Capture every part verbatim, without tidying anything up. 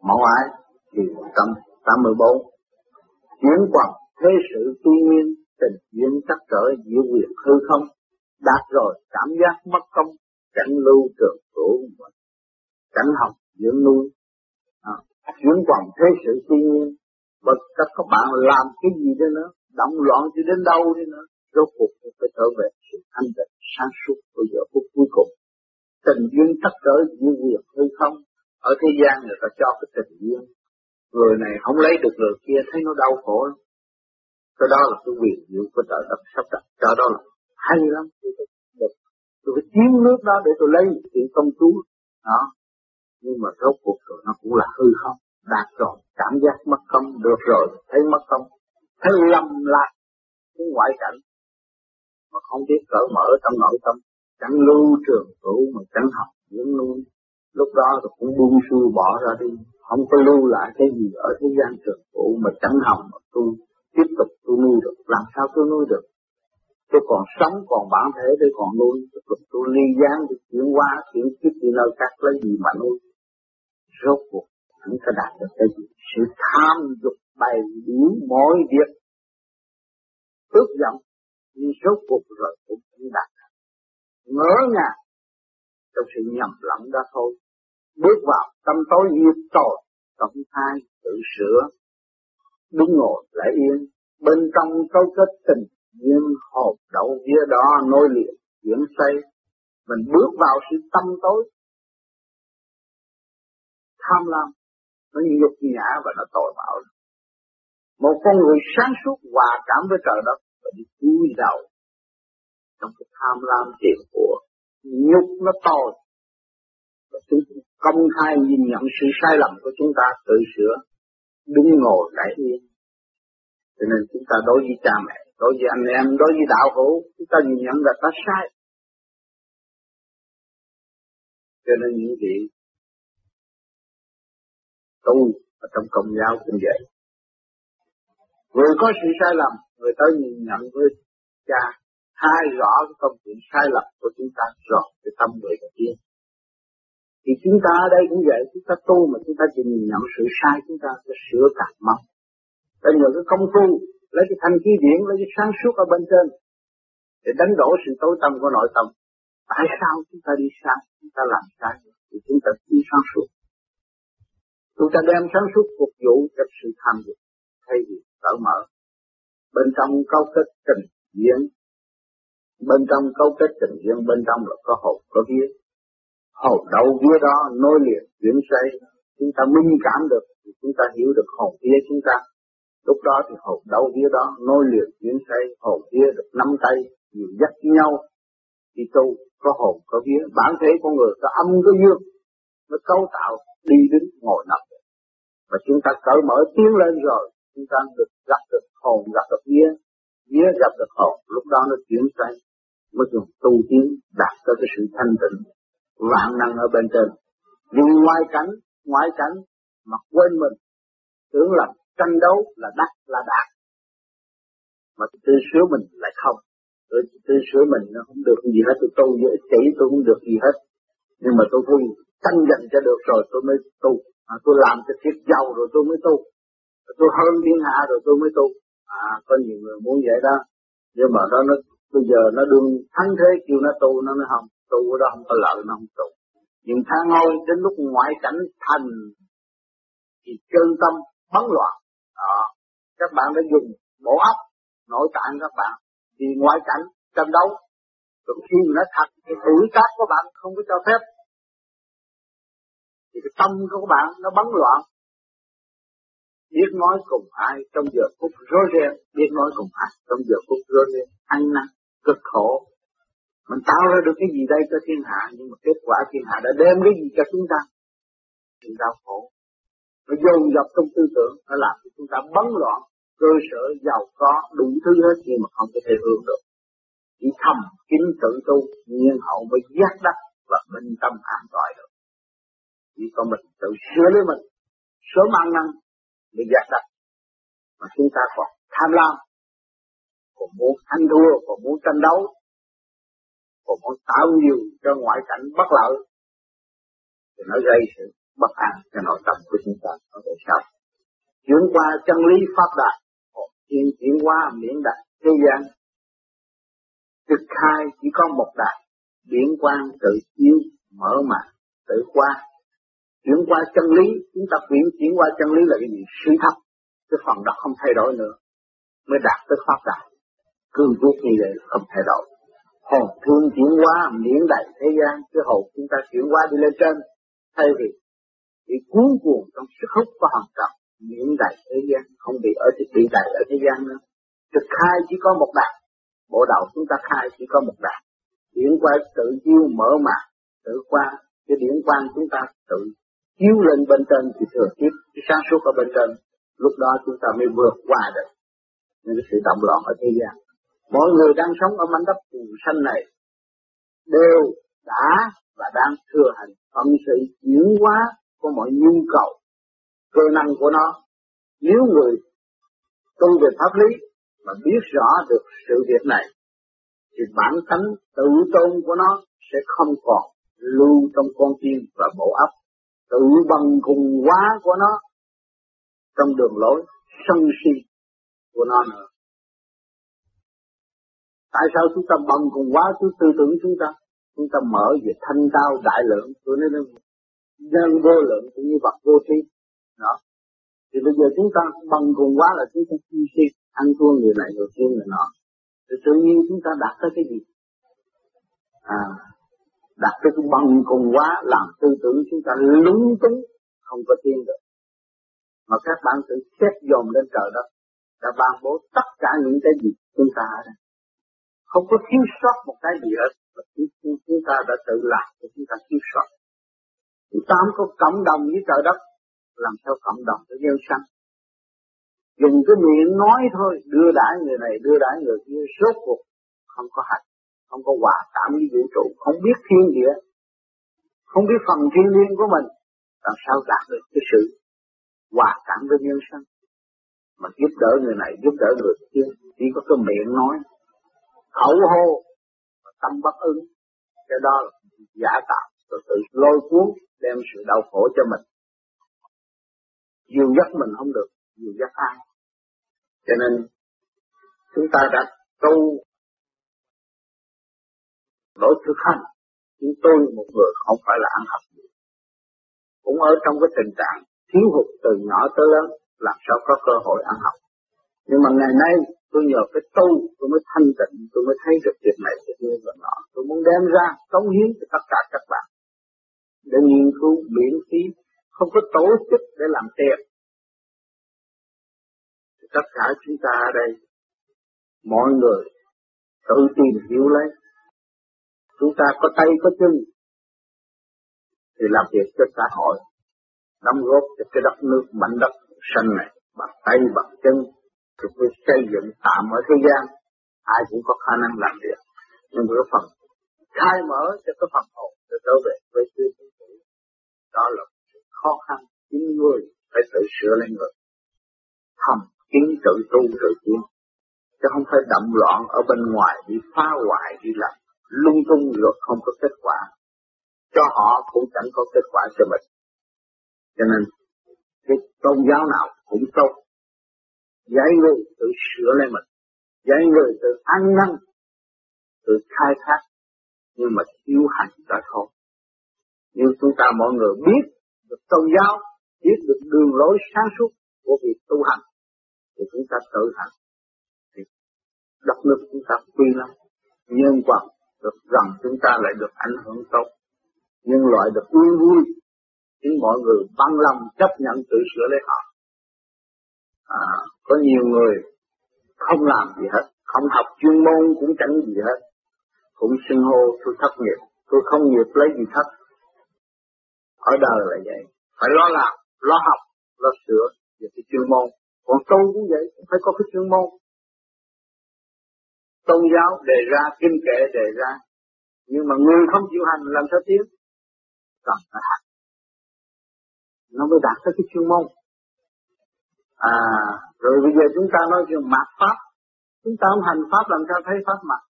mẫu ái. Điều một trăm tám mươi bốn. Chuyển quần thế sự tuy nhiên, tình duyên trắc trở diệu quyền hư không. Đạt rồi cảm giác mất công, cảnh lưu trường cửu, cảnh học dưỡng nuôi. À, chuyển quần thế sự tuy nhiên, và các các bạn làm cái gì đó nữa, động loạn cho đến đâu đi nữa, rốt cuộc phải trở về sự thanh tịnh sáng suốt của giờ phút cuối cùng. Tình duyên trắc trở diệu quyền hư không. Ở thế gian người ta cho cái tình duyên, người này không lấy được người kia thấy nó đau khổ lắm. Cái đó là cái quyền diệu của trời đất sắp đặt, cho đó là hay lắm. Tôi phải, được. tôi phải chiếm nước đó để tôi lấy chuyện công chúa đó. Nhưng mà rốt cuộc rồi nó cũng là hư không. Đạt rồi cảm giác mất công, được rồi thấy mất công, thấy lầm lạc cái ngoại cảnh mà không biết cởi mở trong nội tâm, chẳng lưu trường cửu mà chẳng học dưỡng nuôi. Lúc đó tôi cũng buông xuôi bỏ ra đi, không có lưu lại cái gì ở thế gian trường cửu mà chẳng học mà tôi tiếp tục tôi nuôi được. Làm sao tôi nuôi được? Tôi còn sống, còn bản thể tôi còn nuôi, tôi, tôi ly gián, tôi chuyển qua, chuyển kiếp đi nơi khác lấy gì mà nuôi? Rốt cuộc chúng ta đạt được cái gì? Sự tham dục bày biểu mọi việc ước vọng, nhưng rốt cuộc rồi cũng không đạt được. Ngỡ ngàng trong sự nhầm lẫn đó thôi. Bước vào tâm tối diệt tội, tổng hai tự sửa, đứng ngồi lại yên, bên trong cấu kết tình duyên hồn đậu vía đó nối liền chuyển xây. Mình bước vào sự tâm tối, tham lam, nó nhục nhã và nó tội bạo. Một con người sáng suốt hòa cảm với trời đất và đi cúi đầu trong cái tham lam tiền của, nhục nó tội. Và chúng công khai nhìn nhận sự sai lầm của chúng ta, tự sửa, đứng ngồi lại yên. Cho nên chúng ta đối với cha mẹ, đối với anh em, đối với đạo hữu, chúng ta nhìn nhận là ta sai. Cho nên những vị tu ở trong công giáo cũng vậy. Người có sự sai lầm, người ta nhìn nhận với cha, khai rõ cái công chuyện sai lầm của chúng ta, rõ cái tâm người đầu tiên. Thì chúng ta ở đây cũng vậy, chúng ta tu mà chúng ta chỉ nhìn nhận sự sai, chúng ta sẽ sửa càng mau. Ta nhờ cái công phu, lấy cái thanh khí điển, lấy cái sáng suốt ở bên trên, để đánh đổ sự tối tâm của nội tâm. Tại sao chúng ta đi sai, chúng ta làm sai, thì chúng ta đi sáng suốt. Chúng ta đem sáng suốt phục vụ cho sự tham dục, thay vì cởi mở. Bên trong cấu kết tình duyên, bên trong cấu kết tình duyên, bên trong là có hồn, có vía. Hồn đậu vía đó nối liền chuyển xây, chúng ta minh cảm được thì chúng ta hiểu được hồn vía chúng ta. Lúc đó thì hồn đậu vía đó nối liền chuyển xây, hồn vía được nắm tay, nhiều dắt nhau. Đi tu có hồn có vía, bản thể con người có âm có dương, nó cấu tạo đi đứng ngồi nằm. Và chúng ta cởi mở tiến lên rồi, chúng ta được gặp được hồn, gặp được vía, vía gặp được hồn, lúc đó nó chuyển xây, mới dùng tu tiến đạt tới cái sự thanh tịnh vạn năng ở bên trên. Vì ngoài cảnh, ngoài cảnh mà quên mình, tưởng là tranh đấu là đắc là đạt, mà tự sửa mình lại không. Rồi tự sửa mình nó không được gì hết, tôi tu với ích kỷ tôi không được gì hết. Nhưng mà tôi vui tranh giành cho được rồi tôi mới tu. À, tôi làm cho thiệt giàu rồi tôi mới tu. Tôi hơn thiên hạ rồi tôi mới tu. À, có nhiều người muốn vậy đó. Nhưng mà đó nó bây giờ nó đương thắng thế kêu nó tu, nó nói không, tu ở đó không có lợi, nó không tu. Nhưng tha ngôi đến lúc ngoại cảnh thành thì chân tâm bấn loạn. Đó. Các bạn đã dùng bộ óc, nội tạng các bạn thì ngoại cảnh tranh đấu. Rồi khi nó thật thì tuổi tác của bạn không có cho phép. Thì cái tâm của các bạn nó bấn loạn. Biết nói cùng ai trong giờ phút rối ren, biết nói cùng ai trong giờ phút rối ren, ăn năn, cực khổ. Mình tạo ra được cái gì đây cho thiên hạ, nhưng mà kết quả thiên hạ đã đem cái gì cho chúng ta? Sự đau khổ. Nó dồn dập trong tư tưởng, nó làm cho chúng ta bấn loạn, cơ sở giàu có, đủ thứ hết nhưng mà không có thể hưởng được. Chỉ thầm kín tự tu, nhiên hậu mới giác đắc và minh tâm an toại được. Chỉ có mình tự sửa lấy mình, sớm ăn năn để giác đắc. Mà chúng ta còn tham lam, còn muốn ăn thua, còn muốn tranh đấu, còn muốn tạo nhiều cho ngoại cảnh bất lợi, thì nó gây sự bất an cho nội tâm của chúng ta ở đời sau. Chuyển qua chân lý pháp đại, hiện chuyển qua miễn đại thế gian. Trực khai chỉ có một đại, điển quang tự chiếu mở màn tự qua. Chuyển qua chân lý, chúng ta chuyển chuyển qua chân lý là cái gì? Sự thật, cái phần đó không thay đổi nữa, mới đạt tới pháp đại. Cương quyết như vậy không thay đổi. Hồn thương chuyển qua miễn đại thế gian, cái hồn chúng ta chuyển qua đi lên trên, thay vì bị cuốn cuồng trong sức hút của hoàn trần, miễn đại thế gian, không bị ở bị đại ở thế gian nữa. Thực khai chỉ có một đại, bộ đầu chúng ta khai chỉ có một đại. Điển qua tự chiếu mở màn tự qua, cái điển quang chúng ta tự chiếu lên bên trên thì thừa tiếp cái sáng suốt ở bên trên, lúc đó chúng ta mới vượt qua được những sự động loạn ở thế gian. Mọi người đang sống ở mảnh đất phù sanh này đều đã và đang thừa hành phận sự chuyển hóa của mọi nhu cầu cơ năng của nó. Nếu người tu về pháp lý mà biết rõ được sự việc này thì bản tánh tự tôn của nó sẽ không còn lưu trong con tim và bộ óc, tự bằng cùng hóa của nó trong đường lối sân si của nó nữa. Tại sao chúng ta bằng cùng hóa cái tư tưởng chúng ta? Chúng ta mở về thanh cao đại lượng, tôi nói nó nhân vô lượng cũng như vật vô tri. Đó. Thì bây giờ chúng ta bằng cùng hóa là chúng ta chi si, ăn thua người này người kia người nọ. Thì tự nhiên chúng ta đạt tới cái gì? À, đạt tới cái bằng cùng hóa làm tư tưởng chúng ta lúng túng, không có tiến được. Mà các bạn tự xét dồn lên trời đất, đã ban bố tất cả những cái gì chúng ta ở đây. Không có thiếu sót một cái gì hết, chúng ta đã tự làm để chúng ta thiếu sót. Chúng ta không có cộng đồng với trời đất, làm sao cộng đồng với nhân sanh? Dùng cái miệng nói thôi, đưa đãi người này, đưa đãi người kia, rốt cuộc không có hạnh, không có hòa cảm với vũ trụ, không biết thiên địa, không biết phần thiên liêng của mình, làm sao đạt được cái sự hòa cảm với nhân sanh? Mà giúp đỡ người này, giúp đỡ người kia, chỉ có cái miệng nói, khẩu hô, tâm bất ứng, cái đó là giả tạo, rồi tự lôi cuốn, đem sự đau khổ cho mình. Dìu dắt mình không được, dìu dắt ai. Cho nên chúng ta đã tu đổi thực hành, nhưng tôi một người không phải là ăn học gì, cũng ở trong cái tình trạng thiếu hụt từ nhỏ tới lớn, làm sao có cơ hội ăn học. Nhưng mà ngày nay tôi nhờ cái tu, tôi mới thanh tịnh, tôi mới thấy được việc này việc kia và nọ. Tôi muốn đem ra cống hiến cho tất cả các bạn để nghiên cứu miễn phí, không có tổ chức để làm tiền. Tất cả chúng ta ở đây, mọi người tự tìm hiểu lấy. Chúng ta có tay có chân thì làm việc cho xã hội, đóng góp cho cái đất nước mảnh đất xanh này bằng tay bằng chân, thì phải xây dựng tạm ở thế gian. Ai cũng có khả năng làm việc, nhưng cái phần khai mở cho cái phần hồn để trở về với thiên tử, đó là khó khăn. Chính người phải tự sửa lên người, thầm kín tự tu tự tiến, chứ không phải đậm loạn ở bên ngoài đi phá hoại đi làm lung tung rồi không có kết quả, cho họ cũng chẳng có kết quả cho mình. Cho nên cái tôn giáo nào cũng tốt, dạy người tự sửa lên mình, dạy người tự ăn năn, tự khai thác, nhưng mà thiếu hành đã thôi. Nhưng chúng ta mọi người biết được tôn giáo, biết được đường lối sáng suốt của việc tu hành, thì chúng ta tự hành, thì đất nước chúng ta quy lắm, nhân quả được rằng chúng ta lại được ảnh hưởng tốt, nhân loại được vui vui, chính mọi người bằng lòng chấp nhận tự sửa lấy họ. À, có nhiều người không làm gì hết, không học chuyên môn cũng chẳng gì hết, cũng xưng hô tôi thất nghiệp, tôi không nghiệp lấy gì thất. Ở đời là vậy, phải lo làm, lo học, lo sửa về cái chuyên môn. Còn tu cũng vậy, cũng phải có cái chuyên môn. Tôn giáo đề ra, kinh kệ đề ra, nhưng mà người không chịu hành làm sao tiến? Cần phải hành, nó mới đạt tới cái chuyên môn. À, rồi bây giờ chúng ta nói chuyện mạt pháp, chúng ta không hành pháp làm sao thấy pháp mặt?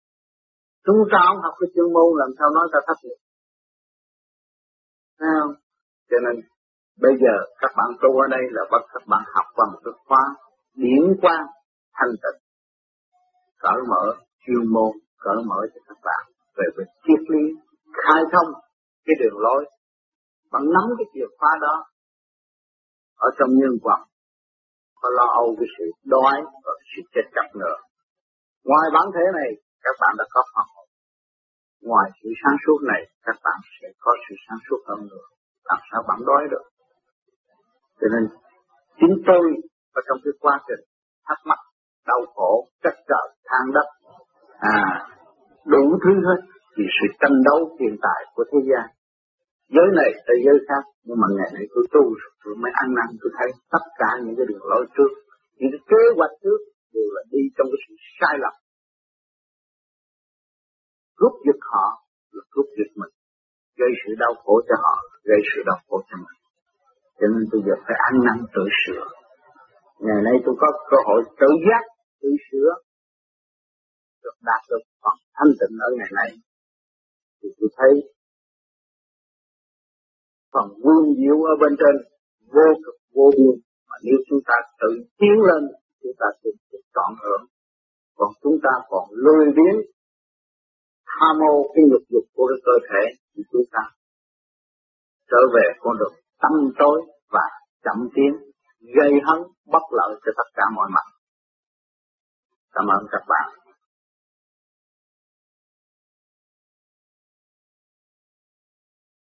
Chúng ta không học cái chuyên môn làm sao nói ta thất nghiệp? Thấy không? Cho nên bây giờ các bạn tu ở đây là bắt các bạn học qua một cái khóa điển quang thanh tịnh, cởi mở chuyên môn, cởi mở cho các bạn về việc triết lý, khai thông cái đường lối. Bạn nắm cái chìa khóa đó ở trong nhân quả, có lo âu cái sự đói và sự chết chóc nữa. Ngoài bản thể này các bạn đã có pháp hồn, ngoài sự sáng suốt này các bạn sẽ có sự sáng suốt hơn nữa. Làm sao bạn đói được? Cho nên chính tôi ở trong cái quá trình thắc mắc, đau khổ, trách trời, than đất, à đủ thứ hết vì sự tranh đấu hiện tại của thế gian. Giới này tới giới khác, nhưng mà ngày nay tôi tu rồi tôi mới ăn năn, tôi thấy tất cả những cái đường lối trước, những cái kế hoạch trước đều là đi trong cái sự sai lầm. Rút giật họ là rút giật mình, gây sự đau khổ cho họ, gây sự đau khổ cho mình. Cho nên tôi giờ phải ăn năn tự sửa. Ngày nay tôi có cơ hội tự giác, tự sửa, được đạt được phần thanh tịnh ở ngày nay. Thì tôi thấy phần vương diệu ở bên trên vô cực vô biên, mà nếu chúng ta tự tiến lên chúng ta sẽ được trọn hưởng. Còn chúng ta còn lười biếng tham mô cái nhục dục của cái cơ thể thì chúng ta trở về con đường tâm tối và chậm tiến, gây hấn bất lợi cho tất cả mọi mặt. Cảm ơn các bạn.